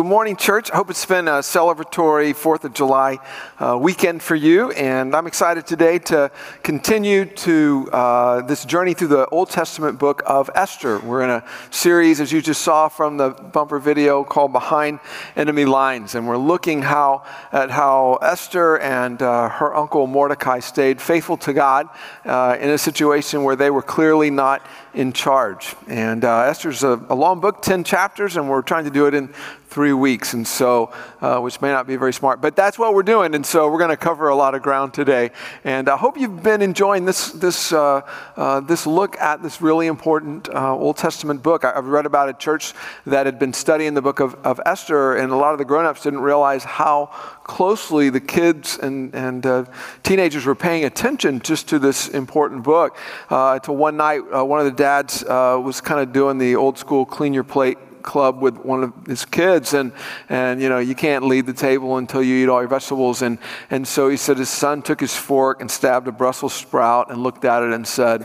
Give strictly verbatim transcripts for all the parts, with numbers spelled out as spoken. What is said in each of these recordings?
morning, church. I hope it's been a celebratory fourth of July uh, weekend for you, and I'm excited today to continue to uh, this journey through the Old Testament book of Esther. We're in a series, as you just saw from the bumper video, called Behind Enemy Lines, and we're looking how at how Esther and uh, her uncle Mordecai stayed faithful to God uh, in a situation where they were clearly not in charge. And uh, Esther's a, a long book, ten chapters, and we're trying to do it in three weeks, and so, uh, which may not be very smart, but that's what we're doing, and so we're going to cover a lot of ground today. And I hope you've been enjoying this this uh, uh, this look at this really important uh, Old Testament book. I, I've read about a church that had been studying the book of, of Esther, and a lot of the grown-ups didn't realize how closely the kids and, and uh, teenagers were paying attention just to this important book. Uh, until one night, uh, one of the dads uh, was kind of doing the old school clean your plate club with one of his kids, and and you know, you can't leave the table until you eat all your vegetables, and and so he said his son took his fork and stabbed a Brussels sprout and looked at it and said,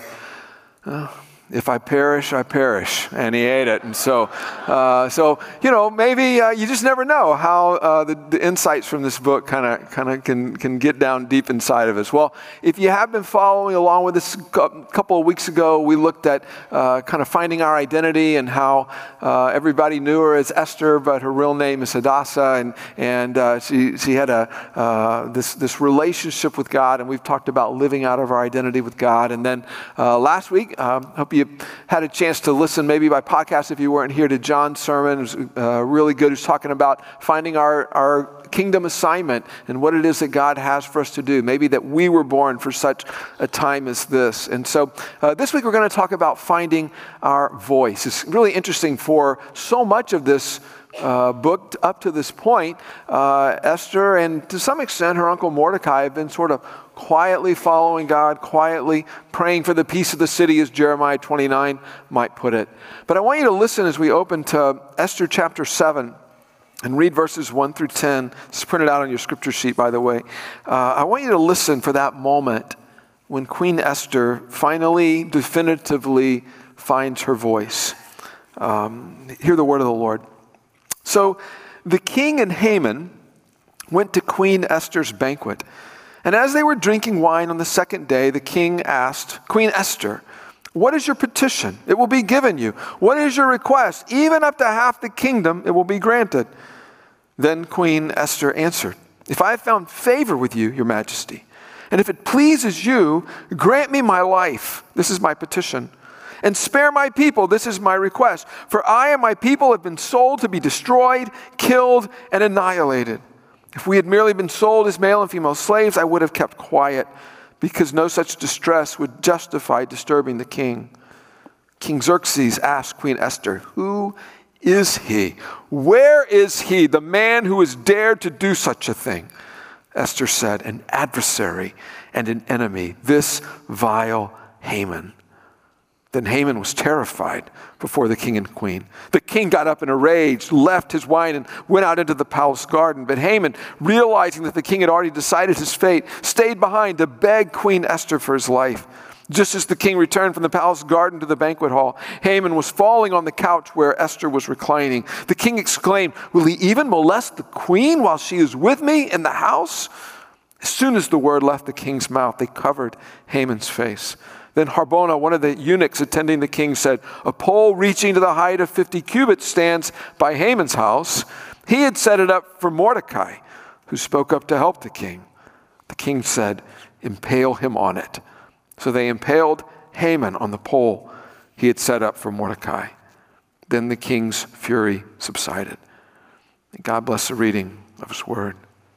oh, if I perish, I perish. And he ate it. And so, uh, so you know, maybe uh, you just never know how uh, the, the insights from this book kind of kind of can, can get down deep inside of us. Well, if you have been following along with us, a couple of weeks ago, we looked at uh, kind of finding our identity and how uh, everybody knew her as Esther, but her real name is Hadassah, and and uh, she she had a uh, this this relationship with God, and we've talked about living out of our identity with God. And then uh, last week, um, hope you had a chance to listen, maybe by podcast if you weren't here, to John's sermon. It was uh, really good. He was talking about finding our, our kingdom assignment and what it is that God has for us to do. Maybe that we were born for such a time as this. And so uh, this week we're going to talk about finding our voice. It's really interesting. For so much of this Uh, book up to this point, uh, Esther and to some extent her uncle Mordecai have been sort of quietly following God, quietly praying for the peace of the city, as Jeremiah twenty-nine might put it. But I want you to listen as we open to Esther chapter seven and read verses one through ten. It's printed out on your scripture sheet, by the way. Uh, I want you to listen for that moment when Queen Esther finally, definitively finds her voice. Um, hear the word of the Lord. So the king and Haman went to Queen Esther's banquet. And as they were drinking wine on the second day, the king asked, Queen Esther, what is your petition? It will be given you. What is your request? Even up to half the kingdom, it will be granted. Then Queen Esther answered, if I have found favor with you, your majesty, and if it pleases you, grant me my life. This is my petition. And spare my people, this is my request. For I and my people have been sold to be destroyed, killed, and annihilated. If we had merely been sold as male and female slaves, I would have kept quiet, because no such distress would justify disturbing the king. King Xerxes asked Queen Esther, who is he? Where is he, the man who has dared to do such a thing? Esther said, an adversary and an enemy, this vile Haman. Then Haman was terrified before the king and queen. The king got up in a rage, left his wine, and went out into the palace garden. But Haman, realizing that the king had already decided his fate, stayed behind to beg Queen Esther for his life. Just as the king returned from the palace garden to the banquet hall, Haman was falling on the couch where Esther was reclining. The king exclaimed, will he even molest the queen while she is with me in the house? As soon as the word left the king's mouth, they covered Haman's face. Then Harbona, one of the eunuchs attending the king, said, a pole reaching to the height of fifty cubits stands by Haman's house. He had set it up for Mordecai, who spoke up to help the king. The king said, impale him on it. So they impaled Haman on the pole he had set up for Mordecai. Then the king's fury subsided. And God bless the reading of his word.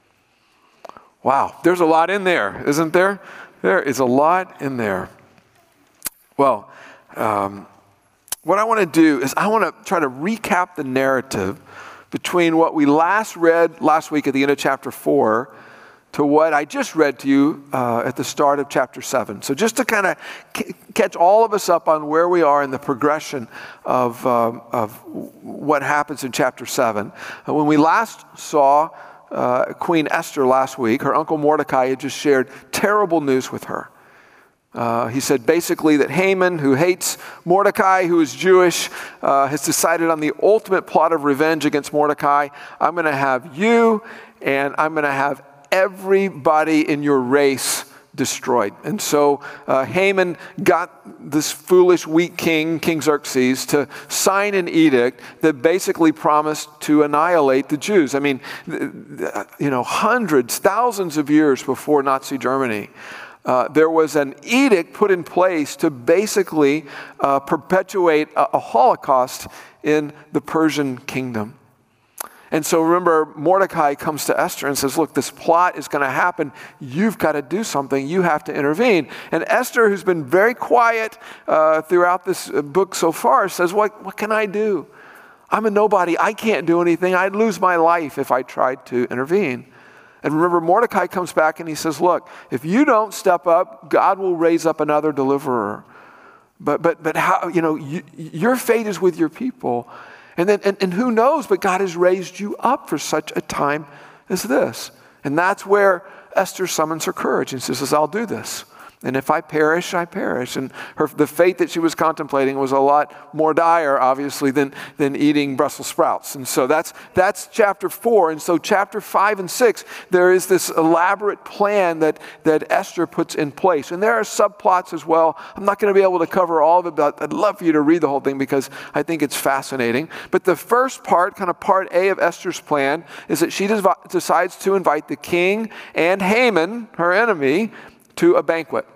Wow, there's a lot in there, isn't there? There is a lot in there. Well, um, what I want to do is I want to try to recap the narrative between what we last read last week at the end of chapter four to what I just read to you uh, at the start of chapter seven. So just to kind of c- catch all of us up on where we are in the progression of, um, of what happens in chapter seven. Uh, when we last saw uh, Queen Esther last week, her uncle Mordecai had just shared terrible news with her. Uh, he said basically that Haman, who hates Mordecai, who is Jewish, uh, has decided on the ultimate plot of revenge against Mordecai. I'm going to have you, and I'm going to have everybody in your race destroyed. And so uh, Haman got this foolish, weak king, King Xerxes, to sign an edict that basically promised to annihilate the Jews. I mean, you know, hundreds, thousands of years before Nazi Germany, Uh, there was an edict put in place to basically uh, perpetuate a, a Holocaust in the Persian kingdom. And so remember, Mordecai comes to Esther and says, look, this plot is going to happen. You've got to do something. You have to intervene. And Esther, who's been very quiet uh, throughout this book so far, says, what, what can I do? I'm a nobody. I can't do anything. I'd lose my life if I tried to intervene. And remember, Mordecai comes back and he says, look, if you don't step up, God will raise up another deliverer. But but but how, you know, you, your fate is with your people. And then and, and who knows, but God has raised you up for such a time as this. And that's where Esther summons her courage and says, I'll do this. And if I perish, I perish. And her, the fate that she was contemplating was a lot more dire, obviously, than, than eating Brussels sprouts. And so that's, that's chapter four. And so chapter five and six, there is this elaborate plan that, that Esther puts in place. And there are subplots as well. I'm not going to be able to cover all of it, but I'd love for you to read the whole thing because I think it's fascinating. But the first part, kind of part A of Esther's plan, is that she dev- decides to invite the king and Haman, her enemy, to a banquet.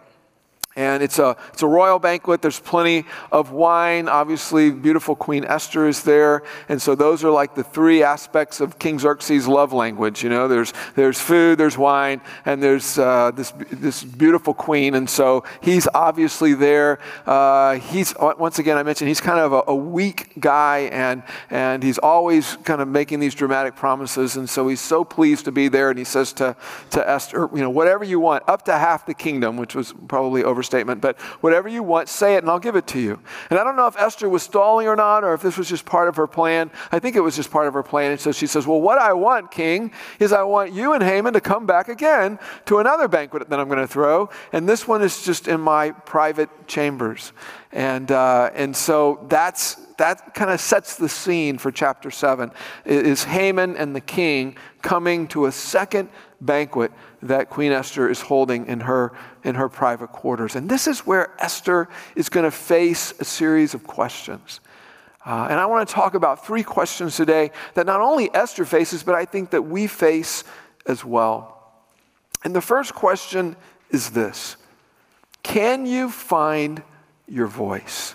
And it's a it's a royal banquet. There's plenty of wine. Obviously, beautiful Queen Esther is there. And so those are like the three aspects of King Xerxes' love language. You know, there's there's food, there's wine, and there's uh, this this beautiful queen. And so he's obviously there. Uh, he's once again, I mentioned he's kind of a, a weak guy, and and he's always kind of making these dramatic promises. And so he's so pleased to be there. And he says to to Esther, you know, whatever you want, up to half the kingdom, which was probably over. Statement, but whatever you want, say it and I'll give it to you. And I don't know if Esther was stalling or not, or if this was just part of her plan. I think it was just part of her plan. And so she says, well, what I want, king, is I want you and Haman to come back again to another banquet that I'm going to throw. And this one is just in my private chambers. And uh, and so that's that kind of sets the scene for chapter seven, is Haman and the king coming to a second banquet that Queen Esther is holding in her in her private quarters. And this is where Esther is going to face a series of questions. Uh, and I want to talk about three questions today that not only Esther faces, but I think that we face as well. And the first question is this: can you find your voice?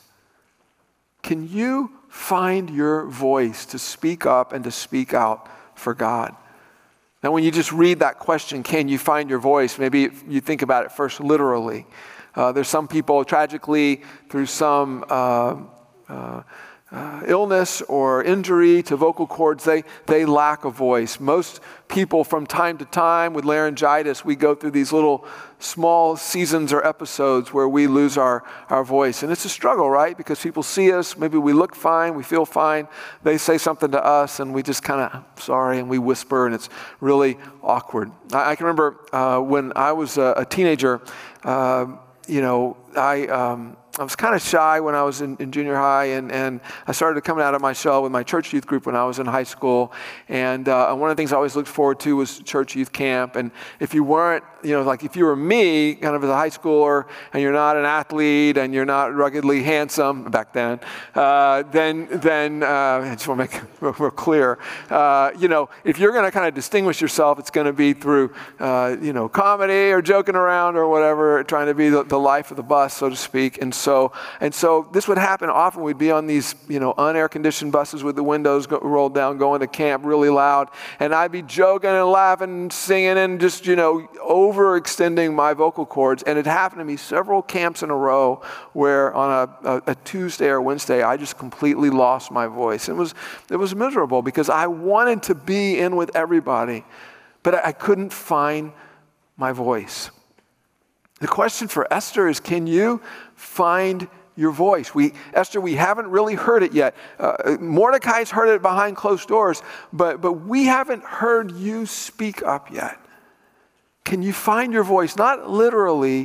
Can you find your voice to speak up and to speak out for God? Now, when you just read that question, can you find your voice, maybe you think about it first literally. Uh, there's some people, tragically, through some uh, uh, uh, illness or injury to vocal cords, they, they lack a voice. Most people from time to time with laryngitis, we go through these little small seasons or episodes where we lose our, our voice. And it's a struggle, right? Because people see us, maybe we look fine, we feel fine, they say something to us and we just kind of, sorry, and we whisper and it's really awkward. I, I can remember uh, when I was a, a teenager, uh, you know, I... Um, I was kind of shy when I was in, in junior high, and, and I started coming out of my shell with my church youth group when I was in high school. And uh, one of the things I always looked forward to was church youth camp. And if you weren't, you know, like if you were me, kind of as a high schooler, and you're not an athlete, and you're not ruggedly handsome back then, uh, then then uh, I just want to make it real, real clear, uh, you know, if you're going to kind of distinguish yourself, it's going to be through, uh, you know, comedy or joking around or whatever, trying to be the, the life of the bus, so to speak. And So, and so this would happen often. We'd be on these, you know, unair-conditioned buses with the windows go, rolled down, going to camp really loud. And I'd be joking and laughing and singing and just, you know, overextending my vocal cords. And it happened to me several camps in a row where on a, a, a Tuesday or Wednesday, I just completely lost my voice. It was, it was miserable because I wanted to be in with everybody, but I, I couldn't find my voice. The question for Esther is, can you find your voice? We, Esther, we haven't really heard it yet. Uh, Mordecai's heard it behind closed doors, but, but we haven't heard you speak up yet. Can you find your voice? Not literally,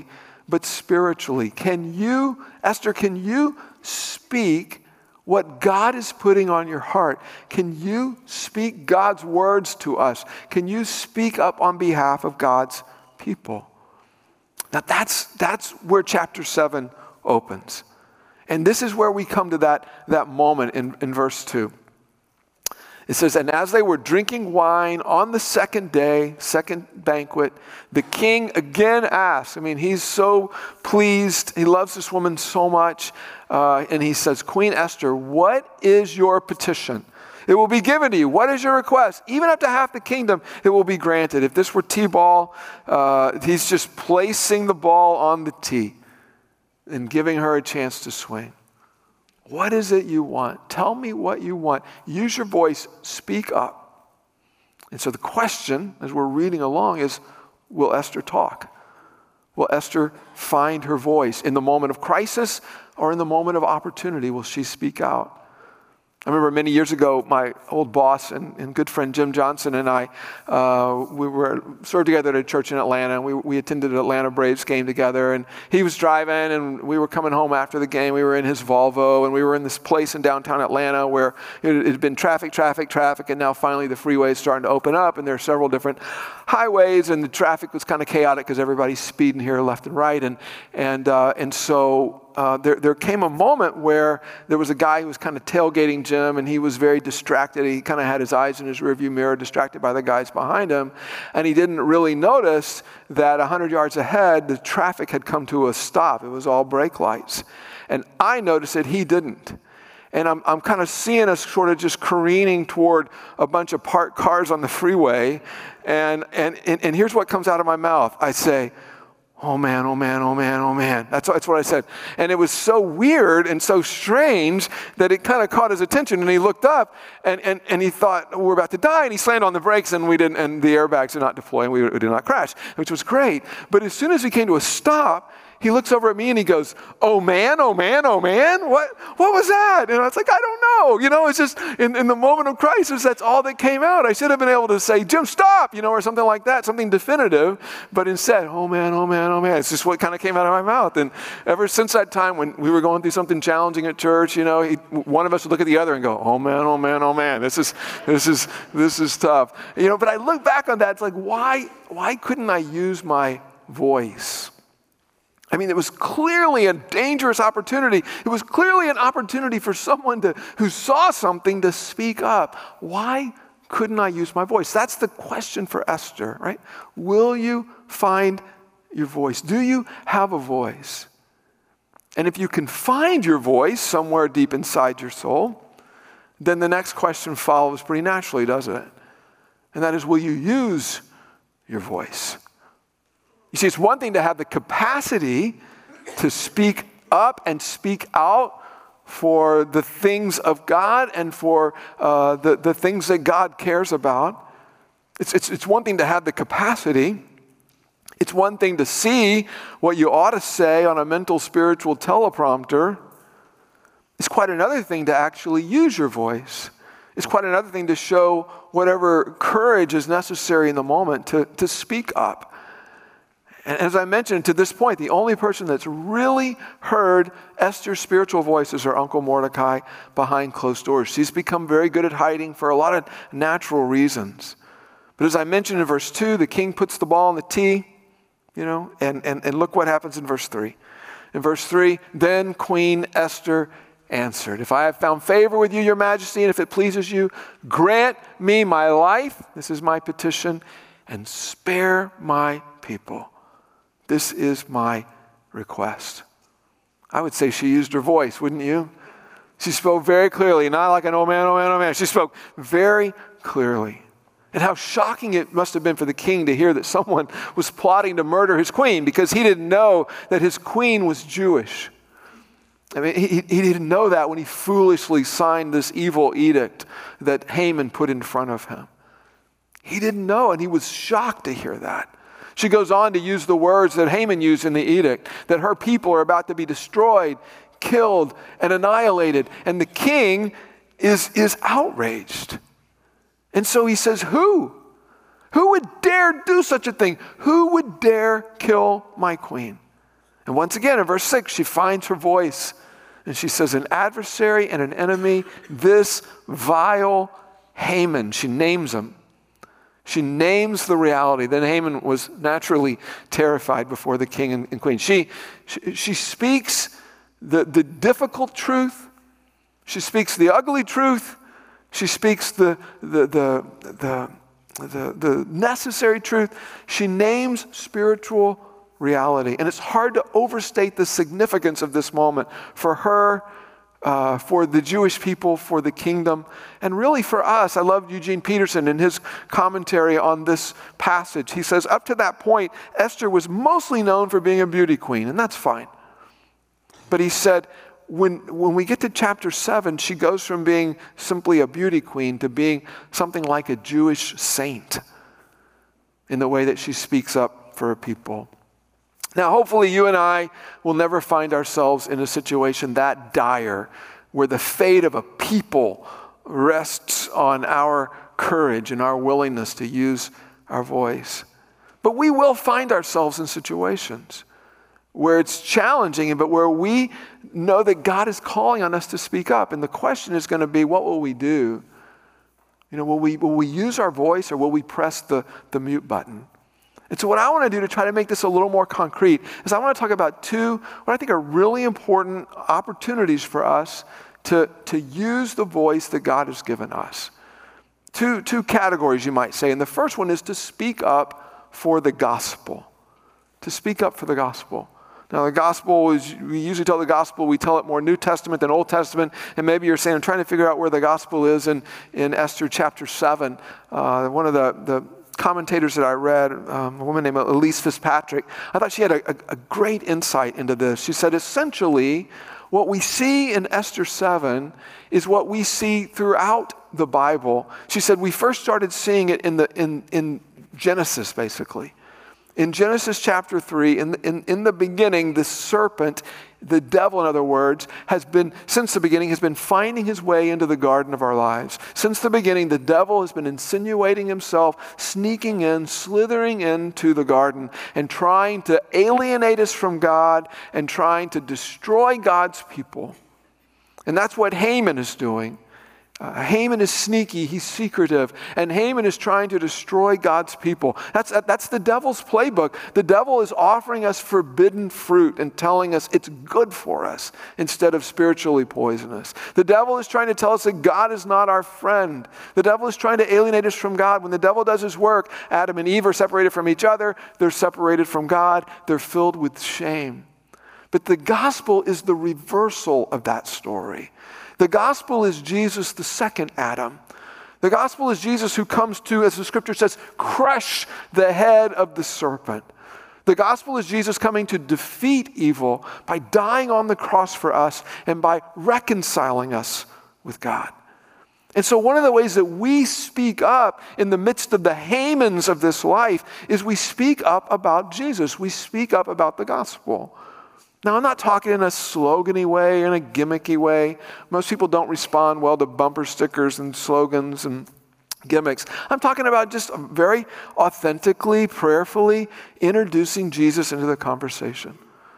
but spiritually. Can you, Esther, can you speak what God is putting on your heart? Can you speak God's words to us? Can you speak up on behalf of God's people? Now that's, that's where chapter seven opens. And this is where we come to that, that moment in, in verse two. It says, and as they were drinking wine on the second day, second banquet, the king again asked, I mean, he's so pleased. He loves this woman so much. Uh, and he says, Queen Esther, what is your petition? It will be given to you. What is your request? Even up to half the kingdom, it will be granted. If this were T-ball, uh, he's just placing the ball on the tee and giving her a chance to swing. What is it you want? Tell me what you want. Use your voice. Speak up. And so the question, as we're reading along, is, will Esther talk? Will Esther find her voice? In the moment of crisis or in the moment of opportunity, will she speak out? I remember many years ago, my old boss and, and good friend Jim Johnson and I, uh, we were served together at a church in Atlanta, and we, we attended an Atlanta Braves game together, and he was driving, and we were coming home after the game. We were in his Volvo, and we were in this place in downtown Atlanta where it, it had been traffic, traffic, traffic, and now finally the freeway is starting to open up, and there are several different highways, and the traffic was kind of chaotic because everybody's speeding here left and right, and and uh, and so Uh, there, there came a moment where there was a guy who was kind of tailgating Jim, and he was very distracted. He kind of had his eyes in his rearview mirror, distracted by the guys behind him, and he didn't really notice that one hundred yards ahead, the traffic had come to a stop. It was all brake lights. And I noticed it, he didn't. And I'm, I'm kind of seeing us sort of just careening toward a bunch of parked cars on the freeway, and, and, and, and here's what comes out of my mouth. I say, oh man, oh man, oh man, oh man. That's, that's what I said. And it was so weird and so strange that it kind of caught his attention, and he looked up and, and, and he thought, we're about to die, and he slammed on the brakes, and we didn't, and the airbags did not deploy, and we, we did not crash, which was great. But as soon as we came to a stop, he looks over at me and he goes, oh man, oh man, oh man, what what was that? And I was like, I don't know. You know, it's just in, in the moment of crisis, that's all that came out. I should have been able to say, Jim, stop, you know, or something like that, something definitive. But instead, oh man, oh man, oh man, it's just what kind of came out of my mouth. And ever since that time when we were going through something challenging at church, you know, he, one of us would look at the other and go, oh man, oh man, oh man, this is this is this is tough. You know, but I look back on that, it's like, why why couldn't I use my voice? I mean, it was clearly a dangerous opportunity. It was clearly an opportunity for someone to, who saw something to speak up. Why couldn't I use my voice? That's the question for Esther, right? Will you find your voice? Do you have a voice? And if you can find your voice somewhere deep inside your soul, then the next question follows pretty naturally, doesn't it? And that is, will you use your voice? You see, it's one thing to have the capacity to speak up and speak out for the things of God and for uh, the, the things that God cares about. It's, it's, it's one thing to have the capacity. It's one thing to see what you ought to say on a mental, spiritual teleprompter. It's quite another thing to actually use your voice. It's quite another thing to show whatever courage is necessary in the moment to, to speak up. And as I mentioned, to this point, the only person that's really heard Esther's spiritual voice is her uncle Mordecai behind closed doors. She's become very good at hiding for a lot of natural reasons. But as I mentioned in verse two, the king puts the ball on the tee, you know, and, and, and look what happens in verse three. In verse three, then Queen Esther answered, if I have found favor with you, your majesty, and if it pleases you, grant me my life, this is my petition, and spare my people. This is my request. I would say she used her voice, wouldn't you? She spoke very clearly, not like an oh man, oh man, oh man. She spoke very clearly. And how shocking it must have been for the king to hear that someone was plotting to murder his queen because he didn't know that his queen was Jewish. I mean, he, he didn't know that when he foolishly signed this evil edict that Haman put in front of him. He didn't know, and he was shocked to hear that. She goes on to use the words that Haman used in the edict, that her people are about to be destroyed, killed, and annihilated. And the king is, is outraged. And so he says, who? Who would dare do such a thing? Who would dare kill my queen? And once again, in verse six, she finds her voice. And she says, an adversary and an enemy, this vile Haman. She names him. She names the reality. Then Haman was naturally terrified before the king and, and queen. She, she, she speaks the, the difficult truth. She speaks the ugly truth. She speaks the, the, the, the, the, the necessary truth. She names spiritual reality. And it's hard to overstate the significance of this moment for her, uh, for the Jewish people, for the kingdom, and really for us. I love Eugene Peterson in his commentary on this passage. He says, up to that point, Esther was mostly known for being a beauty queen, and that's fine. But he said, when, when we get to chapter seven, she goes from being simply a beauty queen to being something like a Jewish saint in the way that she speaks up for her people. Now, hopefully you and I will never find ourselves in a situation that dire where the fate of a people rests on our courage and our willingness to use our voice. But we will find ourselves in situations where it's challenging, but where we know that God is calling on us to speak up. And the question is going to be, what will we do? You know, will we, will we use our voice, or will we press the, the mute button? And so what I want to do to try to make this a little more concrete is I want to talk about two, what I think are really important opportunities for us to, to use the voice that God has given us. Two, two categories, you might say. And the first one is to speak up for the gospel. To speak up for the gospel. Now, the gospel is, we usually tell the gospel, we tell it more New Testament than Old Testament. And maybe you're saying, I'm trying to figure out where the gospel is in, in Esther chapter seven. Uh, one of the, the commentators that I read, um, a woman named Elise Fitzpatrick, I thought she had a, a, a great insight into this. She said, essentially, what we see in Esther seven is what we see throughout the Bible. She said, we first started seeing it in, the, in, in Genesis, basically. In Genesis chapter three, in, in, in the beginning, the serpent, the devil, in other words, has been, since the beginning, has been finding his way into the garden of our lives. Since the beginning, the devil has been insinuating himself, sneaking in, slithering into the garden, and trying to alienate us from God and trying to destroy God's people. And that's what Haman is doing. Uh, Haman is sneaky, he's secretive, and Haman is trying to destroy God's people. That's, that's the devil's playbook. The devil is offering us forbidden fruit and telling us it's good for us instead of spiritually poisonous. The devil is trying to tell us that God is not our friend. The devil is trying to alienate us from God. When the devil does his work, Adam and Eve are separated from each other. They're separated from God. They're filled with shame. But the gospel is the reversal of that story. The gospel is Jesus, the second Adam. The gospel is Jesus who comes to, as the scripture says, crush the head of the serpent. The gospel is Jesus coming to defeat evil by dying on the cross for us and by reconciling us with God. And so one of the ways that we speak up in the midst of the Hamans of this life is we speak up about Jesus. We speak up about the gospel. Now, I'm not talking in a slogan-y way, in a gimmicky way. Most people don't respond well to bumper stickers and slogans and gimmicks. I'm talking about just very authentically, prayerfully introducing Jesus into the conversation.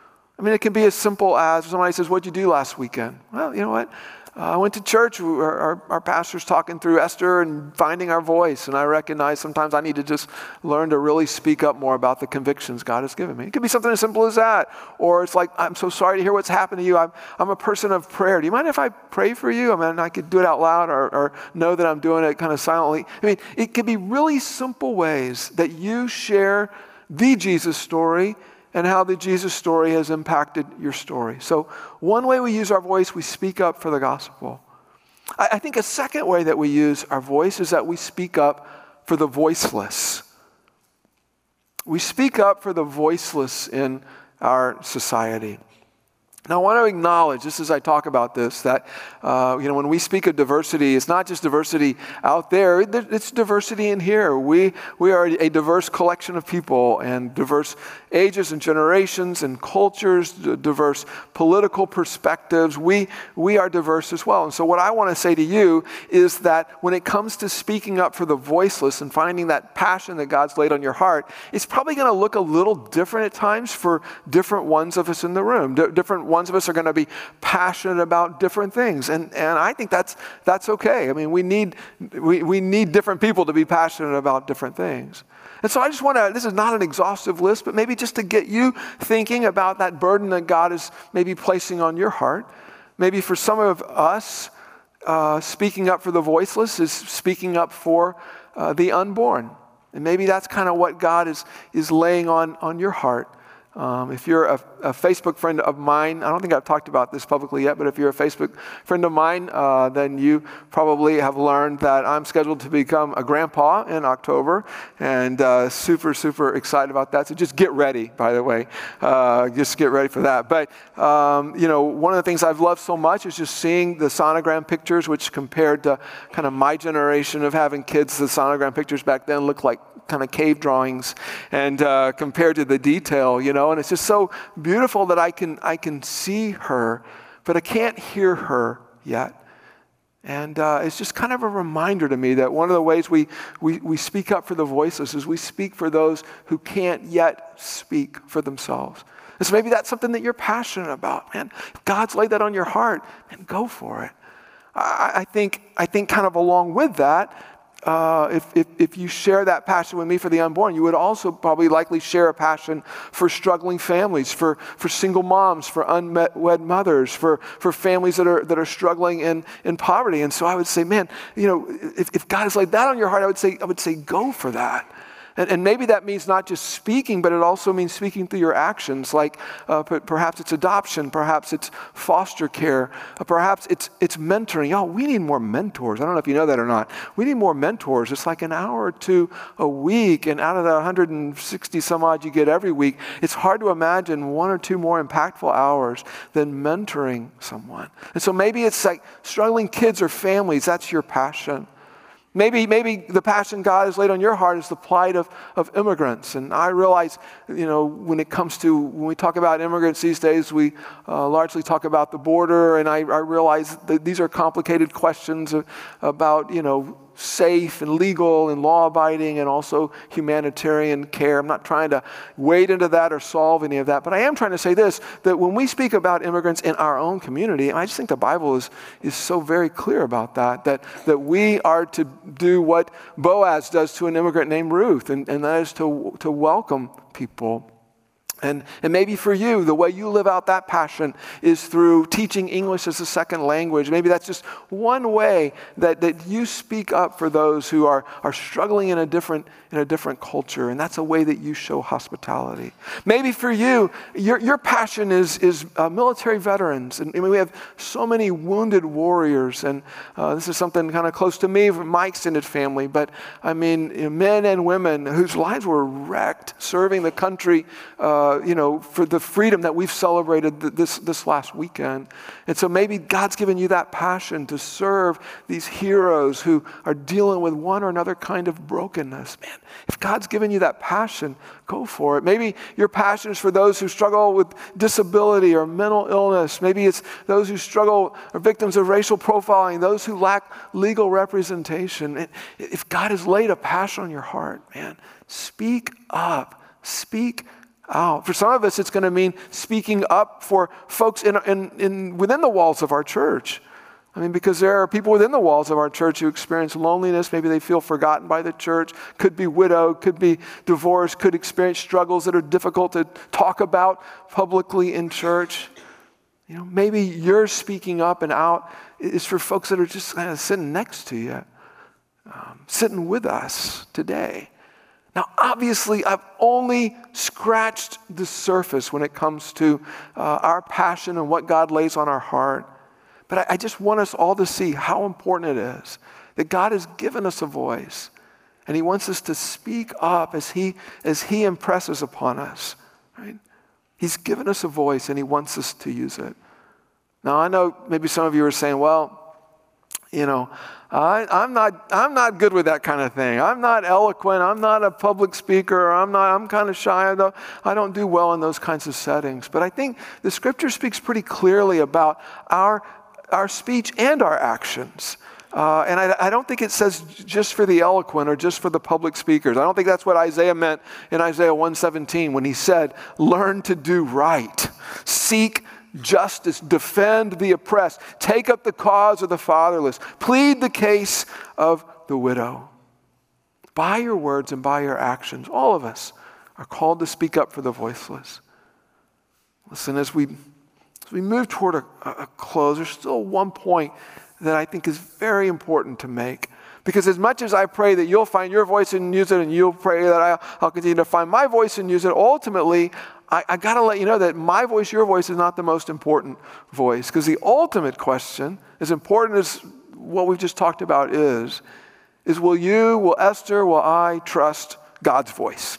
I mean, it can be as simple as somebody says, what'd you do last weekend? Well, you know what? Uh, I went to church. Our, our, our pastor's talking through Esther and finding our voice. And I recognize sometimes I need to just learn to really speak up more about the convictions God has given me. It could be something as simple as that. Or it's like, I'm so sorry to hear what's happened to you. I'm, I'm a person of prayer. Do you mind if I pray for you? I mean, I could do it out loud or, or know that I'm doing it kind of silently. I mean, it could be really simple ways that you share the Jesus story and how the Jesus story has impacted your story. So one way we use our voice, we speak up for the gospel. I, I think a second way that we use our voice is that we speak up for the voiceless. We speak up for the voiceless in our society. Now, I want to acknowledge, just as I talk about this, that uh, you know, when we speak of diversity, it's not just diversity out there, it's diversity in here. We, we are a diverse collection of people, and diverse ages and generations and cultures, diverse political perspectives. We, we are diverse as well. And so what I want to say to you is that when it comes to speaking up for the voiceless and finding that passion that God's laid on your heart, it's probably going to look a little different at times for different ones of us in the room. D- different ones of us are going to be passionate about different things, and and I think that's that's okay. I mean, we need we we need different people to be passionate about different things. And so I just want to, this is not an exhaustive list, but maybe just to get you thinking about that burden that God is maybe placing on your heart. Maybe for some of us, uh, speaking up for the voiceless is speaking up for uh, the unborn. And maybe that's kind of what God is is laying on on your heart. Um, if you're a, a Facebook friend of mine, I don't think I've talked about this publicly yet, but if you're a Facebook friend of mine, uh, then you probably have learned that I'm scheduled to become a grandpa in October, and uh, super, super excited about that. So just get ready, by the way. Uh, just get ready for that. But, um, you know, one of the things I've loved so much is just seeing the sonogram pictures, which compared to kind of my generation of having kids, the sonogram pictures back then looked like kind of cave drawings, and uh, compared to the detail, you know, and it's just so beautiful that I can I can see her, but I can't hear her yet. And uh, it's just kind of a reminder to me that one of the ways we, we, we speak up for the voiceless is we speak for those who can't yet speak for themselves. And so maybe that's something that you're passionate about, man. If God's laid that on your heart, man, go for it. I, I think I think kind of along with that, Uh, if, if, if you share that passion with me for the unborn, you would also probably likely share a passion for struggling families, for, for single moms, for unwed mothers, for, for families that are that are struggling in, in poverty. And so I would say, man, you know, if, if God has laid that on your heart, I would say, I would say, go for that. And, and maybe that means not just speaking, but it also means speaking through your actions. Like uh, perhaps it's adoption, perhaps it's foster care, uh, perhaps it's it's mentoring. Y'all, we need more mentors. I don't know if you know that or not. We need more mentors. It's like an hour or two a week, and out of the one hundred sixty some odd you get every week, it's hard to imagine one or two more impactful hours than mentoring someone. And so maybe it's like struggling kids or families. That's your passion. Maybe maybe the passion God has laid on your heart is the plight of, of immigrants. And I realize, you know, when it comes to, when we talk about immigrants these days, we uh, largely talk about the border. And I, I realize that these are complicated questions about, you know, safe and legal and law-abiding and also humanitarian care. I'm not trying to wade into that or solve any of that, but I am trying to say this, that when we speak about immigrants in our own community, I just think the Bible is, is so very clear about that, that, that we are to do what Boaz does to an immigrant named Ruth, and, and that is to, to welcome people. And, and maybe for you, the way you live out that passion is through teaching English as a second language. Maybe that's just one way that, that you speak up for those who are, are struggling in a different in a different culture, and that's a way that you show hospitality. Maybe for you, your, your passion is, is uh, military veterans. And, and we have so many wounded warriors, and uh, this is something kind of close to me from my extended family, but I mean, you know, men and women whose lives were wrecked serving the country uh, you know, for the freedom that we've celebrated this, this last weekend. And so maybe God's given you that passion to serve these heroes who are dealing with one or another kind of brokenness. Man, if God's given you that passion, go for it. Maybe your passion is for those who struggle with disability or mental illness. Maybe it's those who struggle or victims of racial profiling, those who lack legal representation. If God has laid a passion on your heart, man, speak up. Speak out. For some of us, it's going to mean speaking up for folks in, in, in within the walls of our church. I mean, because there are people within the walls of our church who experience loneliness. Maybe they feel forgotten by the church, could be widowed, could be divorced, could experience struggles that are difficult to talk about publicly in church. You know, maybe your speaking up and out is for folks that are just kind of sitting next to you, um, sitting with us today. Now, obviously, I've only scratched the surface when it comes to uh, our passion and what God lays on our heart. But I, I just want us all to see how important it is that God has given us a voice, and He wants us to speak up as He as He impresses upon us. Right? He's given us a voice and he wants us to use it. Now, I know maybe some of you are saying, well, you know, I, I'm not I'm not good with that kind of thing. I'm not eloquent. I'm not a public speaker. I'm not. I'm kind of shy. I don't, I don't do well in those kinds of settings. But I think the Scripture speaks pretty clearly about our our speech and our actions. Uh, and I, I don't think it says just for the eloquent or just for the public speakers. I don't think that's what Isaiah meant in Isaiah one seventeen when he said, learn to do right, seek justice, defend the oppressed, take up the cause of the fatherless, plead the case of the widow. By your words and by your actions, all of us are called to speak up for the voiceless. Listen, as we, as we move toward a, a close, there's still one point that I think is very important to make. Because as much as I pray that you'll find your voice and use it, and you'll pray that I'll, I'll continue to find my voice and use it, ultimately, I, I got to let you know that my voice, your voice, is not the most important voice. Because the ultimate question, as important as what we've just talked about is, is will you, will Esther, will I trust God's voice?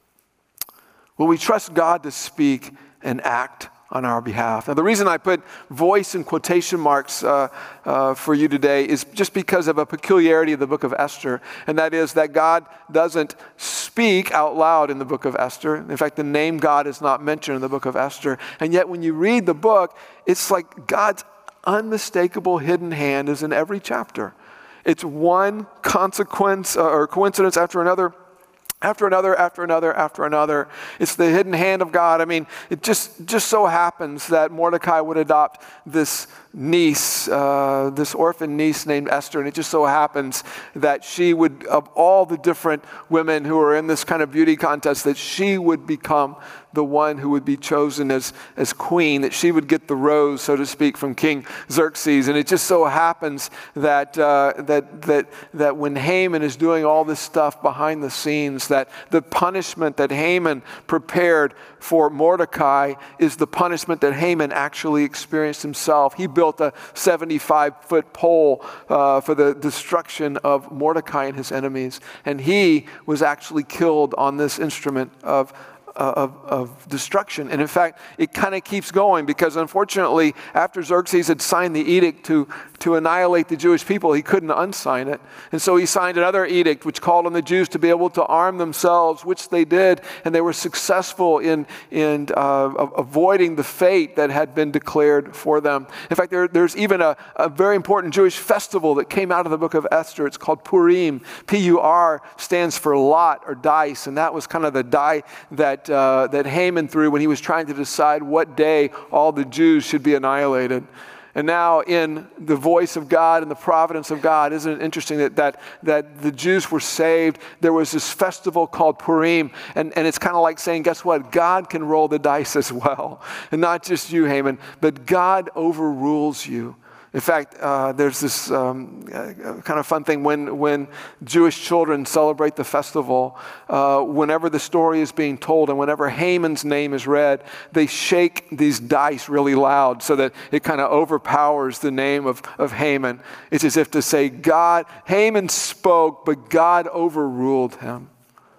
Will we trust God to speak and act on our behalf? Now, the reason I put voice in quotation marks uh, uh, for you today is just because of a peculiarity of the book of Esther, and that is that God doesn't speak out loud in the book of Esther. In fact, the name God is not mentioned in the book of Esther. And yet when you read the book, it's like God's unmistakable hidden hand is in every chapter. It's one consequence uh, or coincidence after another, After another, after another, after another. It's the hidden hand of God. I mean, it just, just so happens that Mordecai would adopt this niece, uh, this orphan niece named Esther, and it just so happens that she would, of all the different women who are in this kind of beauty contest, that she would become the one who would be chosen as, as queen, that she would get the rose, so to speak, from King Xerxes. And it just so happens that uh, that that that when Haman is doing all this stuff behind the scenes, that the punishment that Haman prepared for Mordecai is the punishment that Haman actually experienced himself. He built a seventy-five foot pole uh, for the destruction of Mordecai and his enemies. And he was actually killed on this instrument of Of, of destruction. And in fact, it kind of keeps going because unfortunately, after Xerxes had signed the edict to, to annihilate the Jewish people, he couldn't unsign it. And so he signed another edict which called on the Jews to be able to arm themselves, which they did, and they were successful in, in uh, avoiding the fate that had been declared for them. In fact, there, there's even a, a very important Jewish festival that came out of the book of Esther. It's called Purim. P U R stands for lot or dice, and that was kind of the die that Uh, that Haman threw when he was trying to decide what day all the Jews should be annihilated. And now in the voice of God and the providence of God, isn't it interesting that that, that the Jews were saved? There was this festival called Purim, and, and it's kind of like saying, guess what? God can roll the dice as well. And not just you, Haman, but God overrules you. In fact, uh, there's this um, uh, kind of fun thing when, when Jewish children celebrate the festival, uh, whenever the story is being told and whenever Haman's name is read, they shake these dice really loud so that it kind of overpowers the name of, of Haman. It's as if to say, God, Haman spoke, but God overruled him.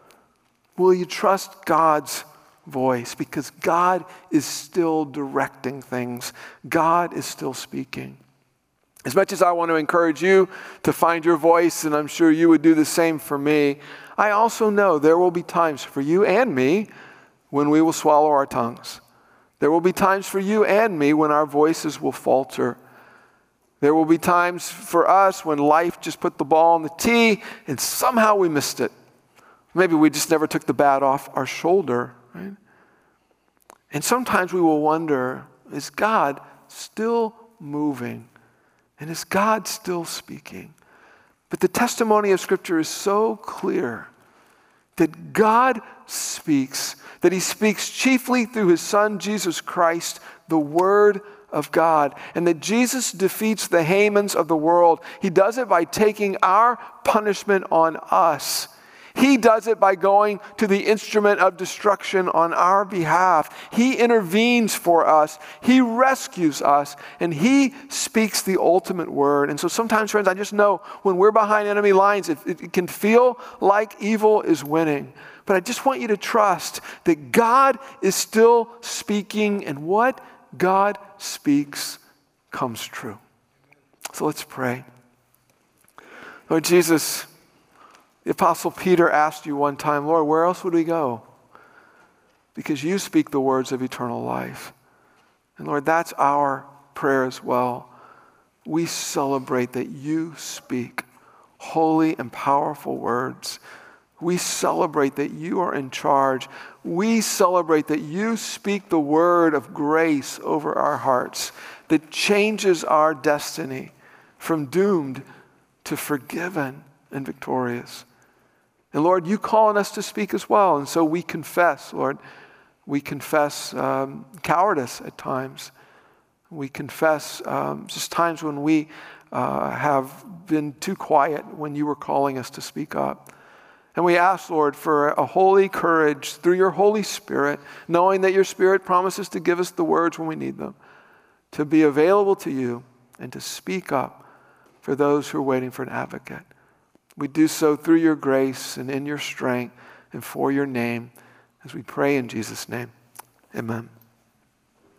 Will you trust God's voice? Because God is still directing things. God is still speaking. As much as I want to encourage you to find your voice, and I'm sure you would do the same for me, I also know there will be times for you and me when we will swallow our tongues. There will be times for you and me when our voices will falter. There will be times for us when life just put the ball on the tee and somehow we missed it. Maybe we just never took the bat off our shoulder, right? And sometimes we will wonder, is God still moving? And is God still speaking? But the testimony of Scripture is so clear that God speaks, that he speaks chiefly through his Son, Jesus Christ, the Word of God, and that Jesus defeats the Hamans of the world. He does it by taking our punishment on us. He does it by going to the instrument of destruction on our behalf. He intervenes for us. He rescues us. And he speaks the ultimate word. And so sometimes, friends, I just know when we're behind enemy lines, it, it can feel like evil is winning. But I just want you to trust that God is still speaking, and what God speaks comes true. So let's pray. Lord Jesus, the Apostle Peter asked you one time, Lord, where else would we go? Because you speak the words of eternal life. And Lord, that's our prayer as well. We celebrate that you speak holy and powerful words. We celebrate that you are in charge. We celebrate that you speak the word of grace over our hearts that changes our destiny from doomed to forgiven and victorious. And Lord, you call on us to speak as well. And so we confess, Lord, we confess um, cowardice at times. We confess um, just times when we uh, have been too quiet when you were calling us to speak up. And we ask, Lord, for a holy courage through your Holy Spirit, knowing that your Spirit promises to give us the words when we need them, to be available to you and to speak up for those who are waiting for an advocate. We do so through your grace and in your strength and for your name, as we pray in Jesus' name. Amen.